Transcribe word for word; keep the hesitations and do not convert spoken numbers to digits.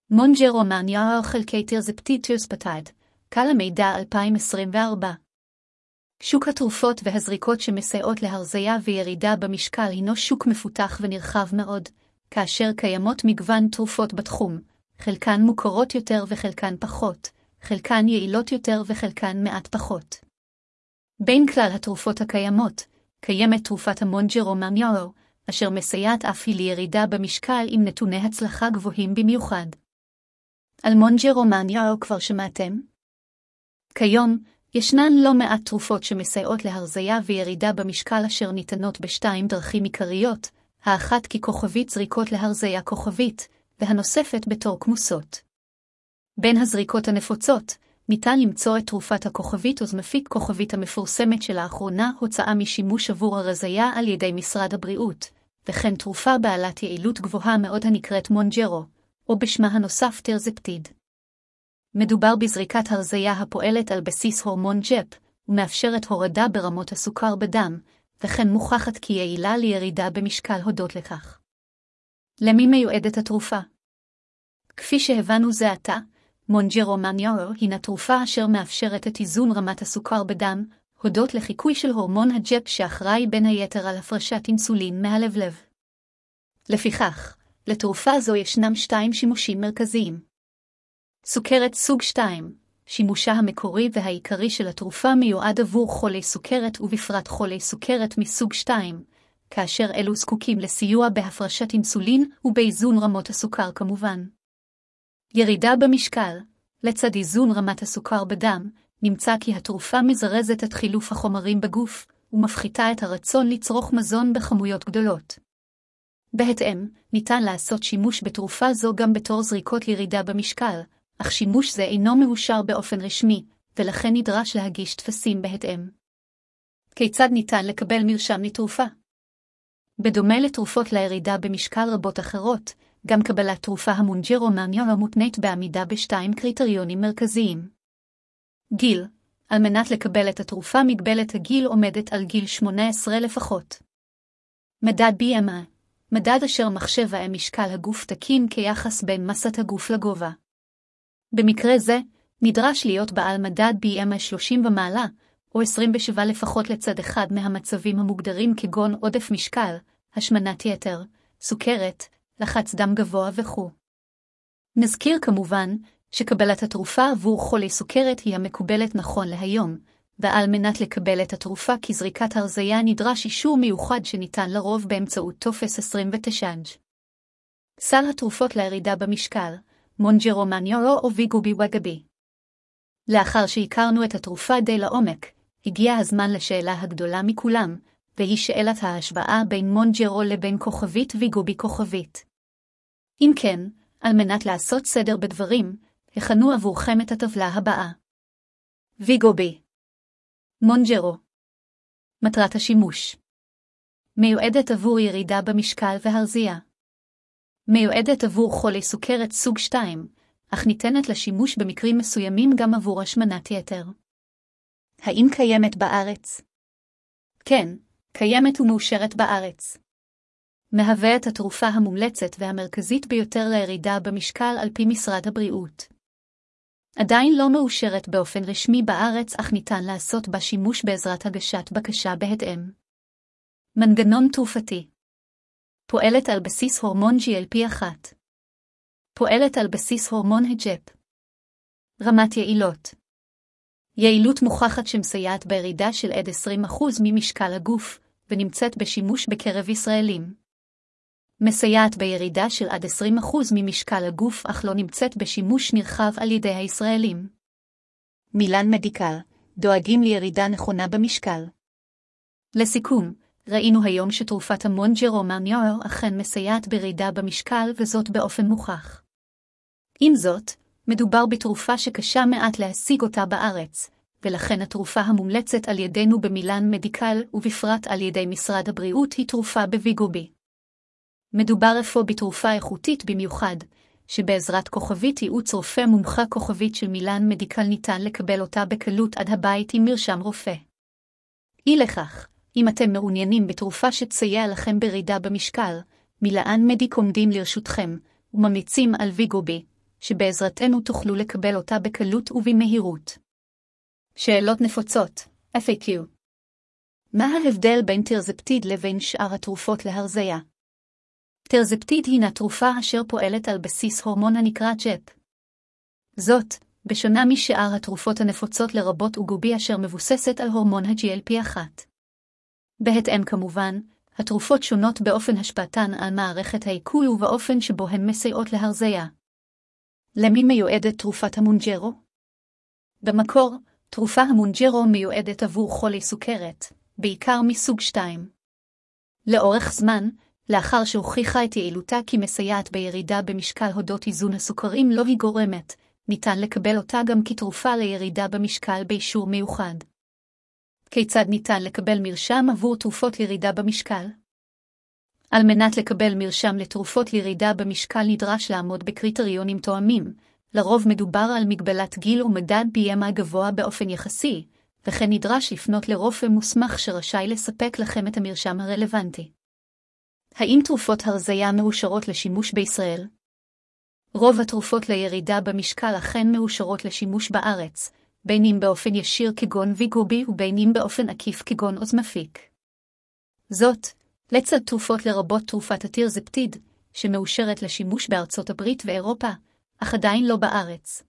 מונג'רו מניאר חלקי טירזפטיד טירספטייד, קהל המידע אלפיים עשרים וארבע. שוק התרופות והזריקות שמסייעות להרזיה וירידה במשקל הינו שוק מפותח ונרחב מאוד, כאשר קיימות מגוון תרופות בתחום, חלקן מוכרות יותר וחלקן פחות, חלקן יעילות יותר וחלקן מעט פחות. בין כלל התרופות הקיימות, קיימת תרופת המונג'רו מניאר, אשר מסייעת אף היא לירידה במשקל עם נתוני הצלחה גבוהים במיוחד. על מונג'רו מניאר כבר שמעתם? כיום, ישנן לא מעט תרופות שמסייעות להרזיה וירידה במשקל אשר ניתנות בשתיים דרכים עיקריות, האחת ככוכבית זריקות להרזיה כוכבית, והנוספת בתור כמוסות. בין הזריקות הנפוצות, ניתן למצוא את תרופת הכוכבית אוזמפיק כוכבית המפורסמת שלאחרונה הוצאה משימוש עבור הרזיה על ידי משרד הבריאות, וכן תרופה בעלת יעילות גבוהה מאוד הנקראת מונג'רו, או בשמה הנוסף טירזפטיד. מדובר בזריקת הרזיה הפועלת על בסיס הורמון ג'פ, ומאפשרת הורדה ברמות הסוכר בדם, וכן מוכחת כי יעילה לירידה במשקל הודות לכך. למי מיועדת התרופה? כפי שהבנו זה עתה, מונג'רו מניאר הינה תרופה אשר מאפשרת את איזון רמת הסוכר בדם, הודות לחיקוי של הורמון הג'פ שאחראי בין היתר על הפרשת אינסולין מהלבלב. לפיכך, לתרופה זו ישנם שתיים שימושים מרכזיים. סוכרת סוג שתיים, שימושה המקורי והעיקרי של התרופה מיועד עבור חולי סוכרת ובפרט חולי סוכרת מסוג שתיים, כאשר אלו זקוקים לסיוע בהפרשת אינסולין ובאיזון רמות הסוכר כמובן. ירידה במשקל, לצד איזון רמת הסוכר בדם, נמצא כי התרופה מזרזת את חילוף החומרים בגוף, ומפחיתה את הרצון לצרוך מזון בכמויות גדולות. בהתאם, ניתן לעשות שימוש בתרופה זו גם בתור זריקות לירידה במשקל, אך שימוש זה אינו מאושר באופן רשמי, ולכן נדרש להגיש טפסים בהתאם. כיצד ניתן לקבל מרשם לתרופה? בדומה לתרופות לירידה במשקל רבות אחרות, גם קבלת תרופה המונג'רו מניאר מותנית בעמידה בשתיים קריטריונים מרכזיים. גיל, על מנת לקבל את התרופה מגבלת הגיל עומדת על גיל שמונה עשרה לפחות. מדד בי אם איי, מדד אשר מחשב האם משקל הגוף תקין כיחס בין מסת הגוף לגובה. במקרה זה, נדרש להיות בעל מדד בי אם איי שלושים ומעלה, או עשרים ושבע לפחות לצד אחד מהמצבים המוגדרים כגון עודף משקל, השמנת יתר, סוכרת, לחץ דם גבוה וכו'. נזכיר כמובן, שקבלת התרופה עבור חולי סוכרת היא המקובלת נכון להיום, ועל מנת לקבל את התרופה כזריקת הרזיה נדרש אישור מיוחד שניתן לרוב באמצעות טופס עשרים ותשע. סל התרופות לירידה במשקל, מונג'רו מניאר או ויגובי וגבי. לאחר שהכרנו את התרופה די לעומק, הגיע הזמן לשאלה הגדולה מכולם, והיא שאלת ההשוואה בין מונג'רו לבין כוכבית ויגובי כוכבית. אם כן, על מנת לעשות סדר בדברים, הכנו עבורכם את הטבלה הבאה. ויגובי. מונג'רו. מטרת השימוש. מיועדת עבור ירידה במשקל והרזייה. מיועדת עבור חולי סוכרת סוג שתיים, אך ניתנת לשימוש במקרים מסוימים גם עבור השמנת יתר. האם קיימת בארץ? כן, קיימת ומאושרת בארץ. מהווה את התרופה המומלצת והמרכזית ביותר לירידה במשקל על פי משרד הבריאות. עדיין לא מאושרת באופן רשמי בארץ, אך ניתן לעשות בה שימוש בעזרת הגשת בקשה בהתאם. מנגנון תרופתי. פועלת על בסיס הורמון ג'י אל פי אחת. פועלת על בסיס הורמון הג'פ. רמת יעילות. יעילות מוכחת שמסייעת בירידה של עד עשרים אחוז ממשקל הגוף, ונמצאת בשימוש בקרב ישראלים. מסייעת בירידה של עד עשרים אחוז ממשקל הגוף, אך לא נמצאת בשימוש נרחב על ידי הישראלים. מילן מדיקל, דואגים לירידה נכונה במשקל. לסיכום, ראינו היום שתרופת המונג'רו מניאר אכן מסייעת בירידה במשקל וזאת באופן מוכח. עם זאת, מדובר בתרופה שקשה מעט להשיג אותה בארץ, ולכן התרופה המומלצת על ידינו במילן מדיקל ובפרט על ידי משרד הבריאות היא תרופה בוויגובי. מדובר אפוא בתרופה איכותית במיוחד, שבעזרת כוכבית ייעוץ רופא מומחה כוכבית של מילן מדיקל ניתן לקבל אותה בקלות עד הבית עם מרשם רופא. אי לכך, אם אתם מעוניינים בתרופה שתסייע לכם בירידה במשקל, מילן מדיק עומדים לרשותכם, וממליצים על ויגובי, שבעזרתנו תוכלו לקבל אותה בקלות ובמהירות. שאלות נפוצות, אף איי קיו. מה ההבדל בין טירזפטיד לבין שאר התרופות להרזיה? טירזפטיד הינה תרופה אשר פועלת על בסיס הורמון הנקרא ג'פ. זאת, בשונה משאר התרופות הנפוצות לרבות אוגובי אשר מבוססת על הורמון ה-ג'י אל פי אחת. בהתאם כמובן, התרופות שונות באופן השפעתן על מערכת העיכול ובאופן שבו הן מסייעות להרזיה. למי מיועדת תרופת המונג'רו? במקור, תרופה המונג'רו מיועדת עבור חולי סוכרת, בעיקר מסוג שתיים. לאורך זמן, לאחר שהוכיחה את יעילותה כי מסייעת בירידה במשקל הודות איזון הסוכרים לא היא גורמת, ניתן לקבל אותה גם כתרופה לירידה במשקל באישור מיוחד. כיצד ניתן לקבל מרשם עבור תרופות לירידה במשקל? על מנת לקבל מרשם לתרופות לירידה במשקל נדרש לעמוד בקריטריונים תואמים, לרוב מדובר על מגבלת גיל ומדד בי אם איי גבוה באופן יחסי, וכן נדרש לפנות לרופא מוסמך שרשאי לספק לכם את המרשם הרלוונטי. האם תרופות הרזיה מאושרות לשימוש בישראל? רוב התרופות לירידה במשקל אכן מאושרות לשימוש בארץ, בין אם באופן ישיר כגון ויגובי ובין אם באופן עקיף כגון אוזמפיק. זאת, לצד תרופות לרבות תרופת הטירזפטיד, שמאושרת לשימוש בארצות הברית ואירופה, אך עדיין לא בארץ.